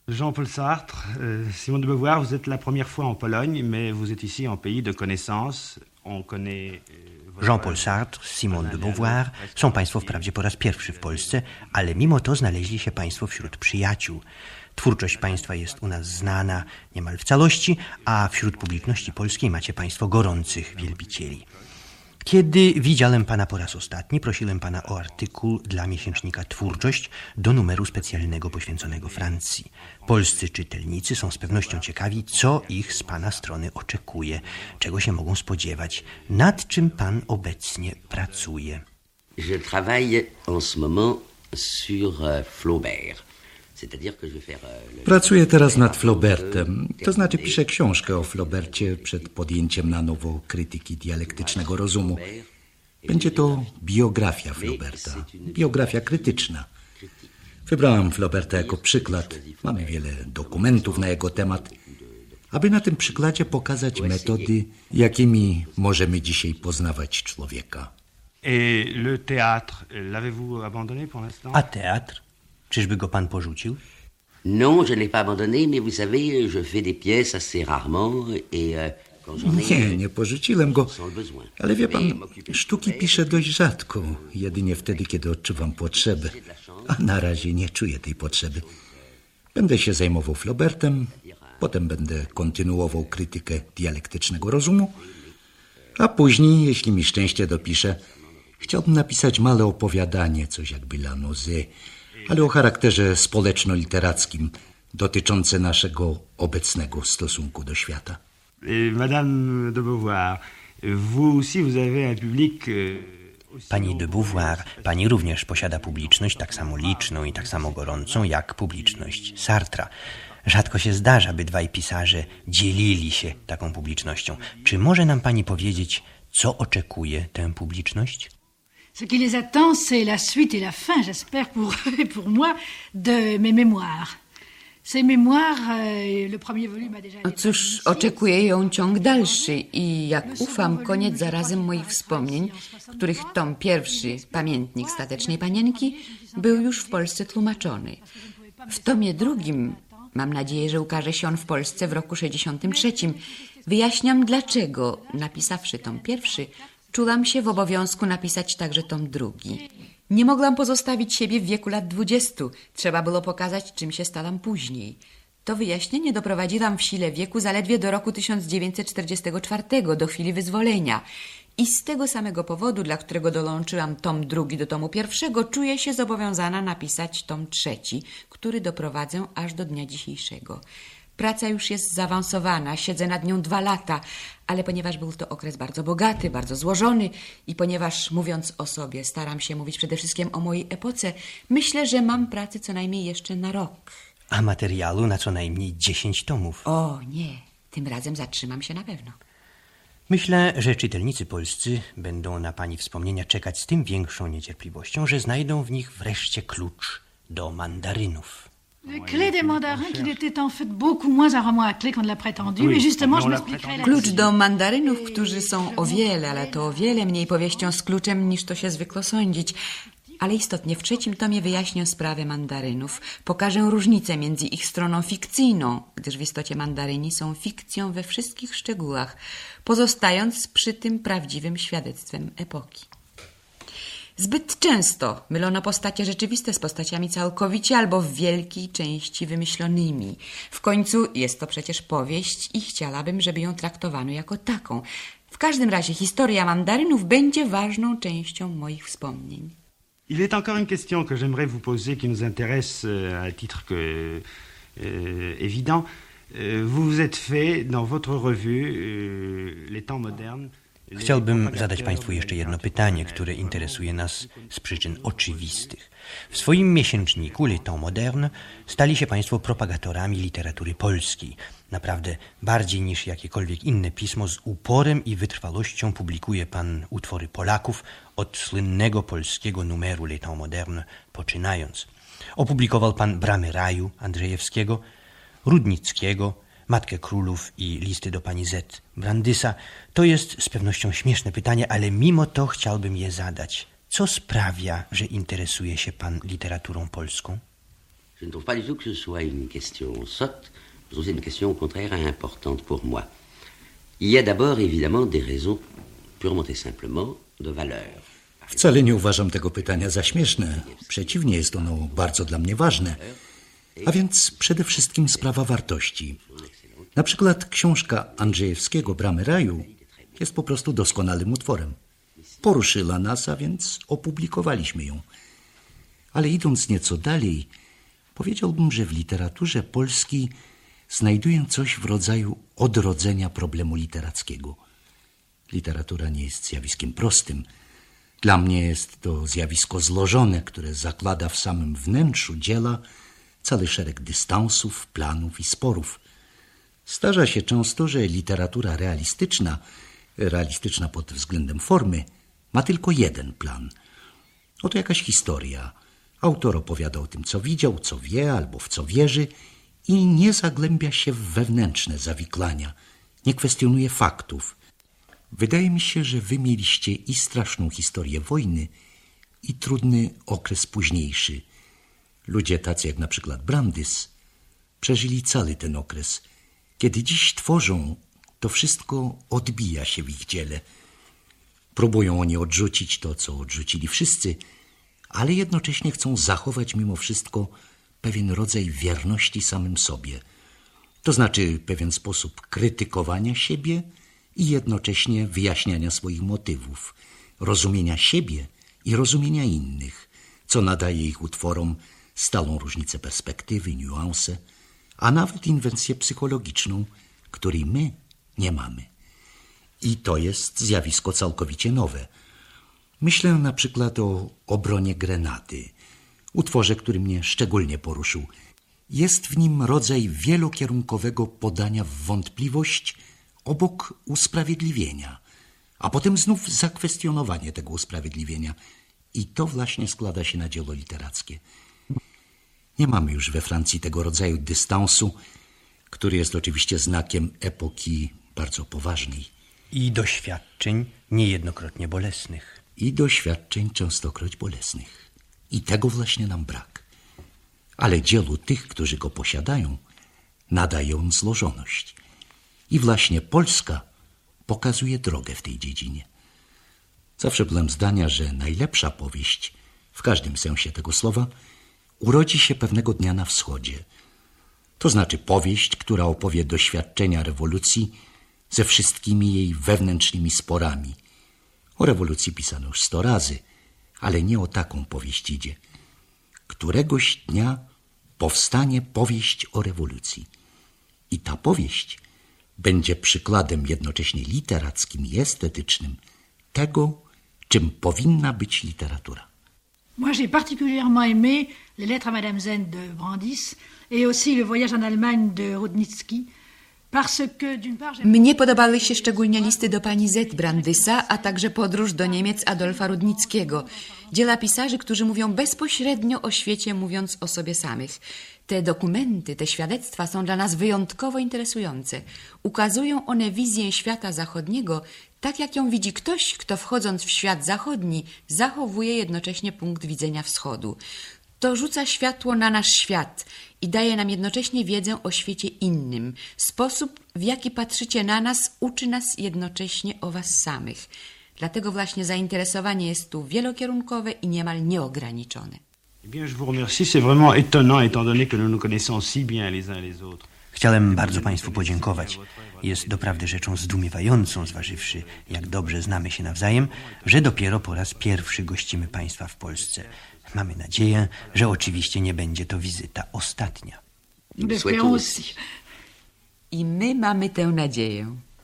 Jean-Paul Sartre, Simone de Beauvoir, vous êtes la première fois en Pologne, mais vous êtes ici en pays de connaissance. On connaît... Jean-Paul Sartre, Simone de Beauvoir są państwo wprawdzie po raz pierwszy w Polsce, ale mimo to znaleźli się państwo wśród przyjaciół. Twórczość państwa jest u nas znana niemal w całości, a wśród publiczności polskiej macie państwo gorących wielbicieli. Kiedy widziałem pana po raz ostatni, prosiłem pana o artykuł dla miesięcznika Twórczość do numeru specjalnego poświęconego Francji. Polscy czytelnicy są z pewnością ciekawi, co ich z pana strony oczekuje, czego się mogą spodziewać, nad czym pan obecnie pracuje. Je travaille en ce moment sur Flaubert. Pracuję teraz nad Flaubertem, to znaczy piszę książkę o Flaubercie przed podjęciem na nowo krytyki dialektycznego rozumu. Będzie to biografia Flauberta, biografia krytyczna. Wybrałem Flauberta jako przykład. Mamy wiele dokumentów na jego temat, aby na tym przykładzie pokazać metody, jakimi możemy dzisiaj poznawać człowieka. Et le théâtre, l'avez-vous abandonné pour l'instant? A teatr? Czyżby go pan porzucił? Non, je ne l'ai pas abandonné, mais vous savez, je fais des pièces assez rarement et quand j'en ai... Nie porzuciłem go, ale wie pan, sztuki piszę dość rzadko, jedynie wtedy, kiedy odczuwam potrzebę, a na razie nie czuję tej potrzeby. Będę się zajmował Flaubertem, potem będę kontynuował krytykę dialektycznego rozumu, a później, jeśli mi szczęście dopiszę, chciałbym napisać małe opowiadanie, coś jakby La Nausée, ale o charakterze społeczno-literackim, dotyczące naszego obecnego stosunku do świata. Madame de Beauvoir, vous aussi vous avez un public... Pani de Beauvoir, pani również posiada publiczność tak samo liczną i tak samo gorącą jak publiczność Sartra. Rzadko się zdarza, by dwaj pisarze dzielili się taką publicznością. Czy może nam pani powiedzieć, co oczekuje tę publiczność? Ce qui les attend, c'est la suite et la fin, j'espère, pour moi, de mes mémoires. Ces mémoires, le premier volume a déjà été... Cóż, oczekuje ją ciąg dalszy i jak ufam, koniec zarazem moich wspomnień, których tom pierwszy, Pamiętnik Statecznej Panienki, był już w Polsce tłumaczony. W tomie drugim, mam nadzieję, że ukaże się on w Polsce w roku 63, wyjaśniam, dlaczego, napisawszy tom pierwszy, czułam się w obowiązku napisać także tom drugi. Nie mogłam pozostawić siebie w wieku lat 20. Trzeba było pokazać, czym się stałam później. To wyjaśnienie doprowadziłam w sile wieku zaledwie do roku 1944, do chwili wyzwolenia. I z tego samego powodu, dla którego dołączyłam tom drugi do tomu pierwszego, czuję się zobowiązana napisać tom trzeci, który doprowadzę aż do dnia dzisiejszego. Praca już jest zaawansowana, siedzę nad nią 2 lata, ale ponieważ był to okres bardzo bogaty, bardzo złożony i ponieważ, mówiąc o sobie, staram się mówić przede wszystkim o mojej epoce, myślę, że mam pracy co najmniej jeszcze na rok. A materiału na co najmniej 10 tomów. O nie, tym razem zatrzymam się na pewno. Myślę, że czytelnicy polscy będą na pani wspomnienia czekać z tym większą niecierpliwością, że znajdą w nich wreszcie klucz do mandarynów. Le clé des mandarins, qu'il était en fait beaucoup moins un roman à clé qu'on ne l'a prétendu, mais justement, je m'expliquerai la... Klucz do mandarynów, którzy są o wiele, ale to o wiele mniej powieścią z kluczem, niż to się zwykło sądzić. Ale istotnie w 3. tomie wyjaśnię sprawę mandarynów. Pokażę różnicę między ich stroną fikcyjną, gdyż w istocie mandaryni są fikcją we wszystkich szczegółach, pozostając przy tym prawdziwym świadectwem epoki. Zbyt często mylono postacie rzeczywiste z postaciami całkowicie albo w wielkiej części wymyślonymi. W końcu jest to przecież powieść i chciałabym, żeby ją traktowano jako taką. W każdym razie historia mandarynów będzie ważną częścią moich wspomnień. Il est encore une question que j'aimerais vous poser qui nous intéresse à titre évident. Vous vous êtes fait dans votre revue Les Temps Modernes. Chciałbym zadać państwu jeszcze jedno pytanie, które interesuje nas z przyczyn oczywistych. W swoim miesięczniku Les Temps Modernes stali się państwo propagatorami literatury polskiej. Naprawdę bardziej niż jakiekolwiek inne pismo z uporem i wytrwałością publikuje pan utwory Polaków od słynnego polskiego numeru Les Temps Modernes poczynając. Opublikował pan Bramy Raju Andrzejewskiego, Rudnickiego, Matkę Królów i listy do pani Z. Brandysa. To jest z pewnością śmieszne pytanie, ale mimo to chciałbym je zadać. Co sprawia, że interesuje się pan literaturą polską? Je ne trouve pas du tout que ce soit une question sotte. Je trouve que c'est une question au contraire importante pour moi. Il y a d'abord évidemment des raisons purement et simplement de valeur. Wcale nie uważam tego pytania za śmieszne. Przeciwnie, jest ono bardzo dla mnie ważne. A więc przede wszystkim sprawa wartości. Na przykład książka Andrzejewskiego Bramy Raju jest po prostu doskonałym utworem. Poruszyła nas, a więc opublikowaliśmy ją. Ale idąc nieco dalej, powiedziałbym, że w literaturze polskiej znajduję coś w rodzaju odrodzenia problemu literackiego. Literatura nie jest zjawiskiem prostym. Dla mnie jest to zjawisko złożone, które zakłada w samym wnętrzu dzieła cały szereg dystansów, planów i sporów. Zdarza się często, że literatura realistyczna pod względem formy, ma tylko jeden plan. Oto jakaś historia. Autor opowiada o tym, co widział, co wie albo w co wierzy i nie zagłębia się w wewnętrzne zawiklania, nie kwestionuje faktów. Wydaje mi się, że wy mieliście i straszną historię wojny, i trudny okres późniejszy. Ludzie tacy jak na przykład Brandys przeżyli cały ten okres. Kiedy dziś tworzą, to wszystko odbija się w ich dziele. Próbują oni odrzucić to, co odrzucili wszyscy, ale jednocześnie chcą zachować mimo wszystko pewien rodzaj wierności samym sobie. To znaczy pewien sposób krytykowania siebie i jednocześnie wyjaśniania swoich motywów, rozumienia siebie i rozumienia innych, co nadaje ich utworom stałą różnicę perspektywy, niuanse, a nawet inwencję psychologiczną, której my nie mamy. I to jest zjawisko całkowicie nowe. Myślę na przykład o Obronie Grenady, utworze, który mnie szczególnie poruszył. Jest w nim rodzaj wielokierunkowego podania w wątpliwość obok usprawiedliwienia, a potem znów zakwestionowanie tego usprawiedliwienia. I to właśnie składa się na dzieło literackie. Nie mamy już we Francji tego rodzaju dystansu, który jest oczywiście znakiem epoki bardzo poważnej. I doświadczeń niejednokrotnie bolesnych. I doświadczeń częstokroć bolesnych. I tego właśnie nam brak. Ale dziełu tych, którzy go posiadają, nadaje on złożoność. I właśnie Polska pokazuje drogę w tej dziedzinie. Zawsze byłem zdania, że najlepsza powieść, w każdym sensie tego słowa, urodzi się pewnego dnia na wschodzie. To znaczy powieść, która opowie doświadczenia rewolucji ze wszystkimi jej wewnętrznymi sporami. O rewolucji pisano już 100 razy, ale nie o taką powieść idzie. Któregoś dnia powstanie powieść o rewolucji. I ta powieść będzie przykładem jednocześnie literackim i estetycznym tego, czym powinna być literatura. Moi, j'ai particulièrement aimé les lettres à Madame Zen de Brandis et aussi le voyage en Allemagne de Rudnicki, parce que d'une part... Mnie podobały się szczególnie listy do pani Z. Brandysa, a także podróż do Niemiec Adolfa Rudnickiego. Dzieła pisarzy, którzy mówią bezpośrednio o świecie, mówiąc o sobie samych. Te dokumenty, te świadectwa są dla nas wyjątkowo interesujące. Ukazują one wizję świata zachodniego, tak jak ją widzi ktoś, kto wchodząc w świat zachodni, zachowuje jednocześnie punkt widzenia wschodu. To rzuca światło na nasz świat i daje nam jednocześnie wiedzę o świecie innym. Sposób, w jaki patrzycie na nas, uczy nas jednocześnie o was samych. Dlatego właśnie zainteresowanie jest tu wielokierunkowe i niemal nieograniczone. Eh bien, je vous remercie. C'est vraiment étonnant, étant donné que nous nous connaissons si bien les uns les autres. Chciałem bardzo Państwu podziękować. Jest doprawdy rzeczą zdumiewającą, zważywszy, jak dobrze znamy się nawzajem, że dopiero po raz pierwszy gościmy Państwa w Polsce. Mamy nadzieję, że oczywiście nie będzie to wizyta ostatnia. Nous l'espérons aussi. I my mamy tę nadzieję.